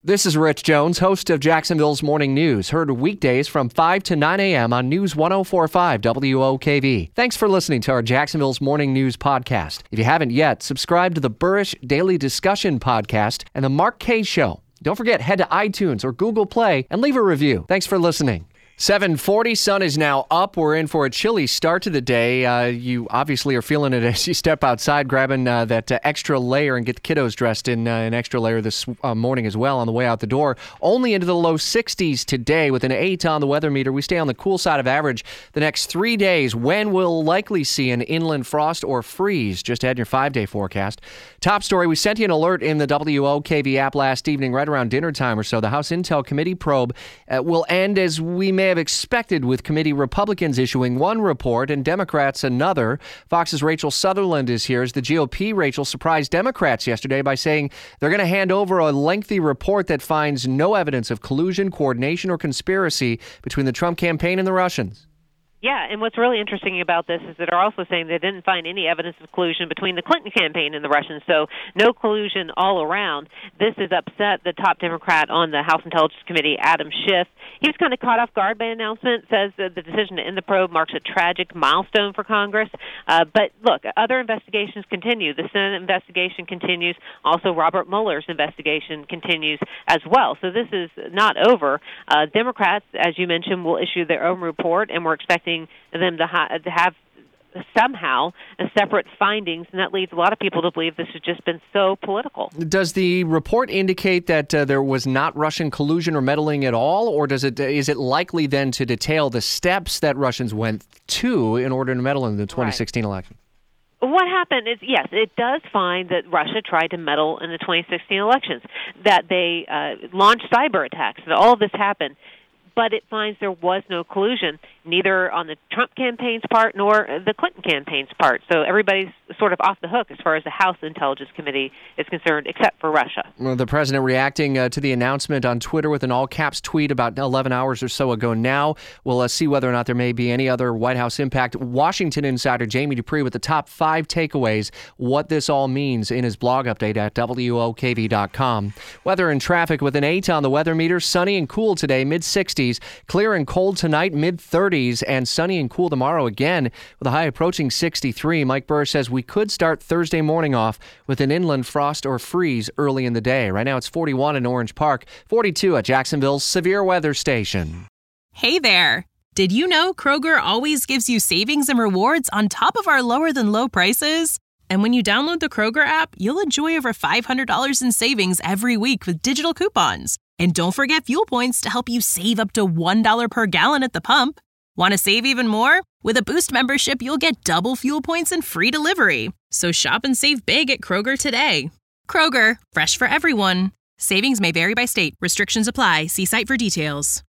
This is Rich Jones, host of Jacksonville's Morning News, heard weekdays from 5 to 9 a.m. on News 104.5 WOKV. Thanks for listening to our Jacksonville's Morning News podcast. If you haven't yet, subscribe to the Burrish Daily Discussion podcast and the Mark Kaye Show. Don't forget, head to iTunes or Google Play and leave a review. Thanks for listening. 7:40, sun is now up. We're in for a chilly start to the day. You obviously are feeling it as you step outside, grabbing that extra layer and get the kiddos dressed in an extra layer this morning as well on the way out the door. Only into the low 60s today with an 8 on the weather meter. We stay on the cool side of average the next 3 days when we'll likely see an inland frost or freeze. Just ahead in your 5-day forecast. Top story, we sent you an alert in the WOKV app last evening right around dinner time or so. The House Intel Committee probe will end as we may have expected, with committee Republicans issuing one report and Democrats another. Fox's Rachel Sutherland is here as the GOP. Rachel surprised Democrats yesterday by saying they're going to hand over a lengthy report that finds no evidence of collusion, coordination, or conspiracy between the Trump campaign and the Russians. Yeah, and what's really interesting about this is that they're also saying they didn't find any evidence of collusion between the Clinton campaign and the Russians, so no collusion all around. This has upset the top Democrat on the House Intelligence Committee, Adam Schiff. He was kind of caught off guard by an announcement, says that the decision to end the probe marks a tragic milestone for Congress. But look, other investigations continue. The Senate investigation continues. Also, Robert Mueller's investigation continues as well. So this is not over. Democrats, as you mentioned, will issue their own report, and we're expecting them to have somehow separate findings, and that leads a lot of people to believe this has just been so political. Does the report indicate that there was not Russian collusion or meddling at all, or is it likely then to detail the steps that Russians went to in order to meddle in the 2016 election? What happened is, yes, it does find that Russia tried to meddle in the 2016 elections, that they launched cyber attacks, that all of this happened. But it finds there was no collusion, neither on the Trump campaign's part nor the Clinton campaign's part. So everybody's sort of off the hook as far as the House Intelligence Committee is concerned, except for Russia. Well, the president reacting to the announcement on Twitter with an all-caps tweet about 11 hours or so ago now. We'll see whether or not there may be any other White House impact. Washington insider Jamie Dupree with the top 5 takeaways, what this all means, in his blog update at WOKV.com. Weather and traffic with an 8 on the weather meter. Sunny and cool today, mid-60s. Clear and cold tonight, mid-30s, and sunny and cool tomorrow again with a high approaching 63. Mike Burr says we could start Thursday morning off with an inland frost or freeze early in the day. Right now it's 41 in Orange Park, 42 at Jacksonville's severe weather station. Hey there. Did you know Kroger always gives you savings and rewards on top of our lower than low prices? And when you download the Kroger app, you'll enjoy over $500 in savings every week with digital coupons. And don't forget fuel points to help you save up to $1 per gallon at the pump. Want to save even more? With a Boost membership, you'll get double fuel points and free delivery. So shop and save big at Kroger today. Kroger, fresh for everyone. Savings may vary by state. Restrictions apply. See site for details.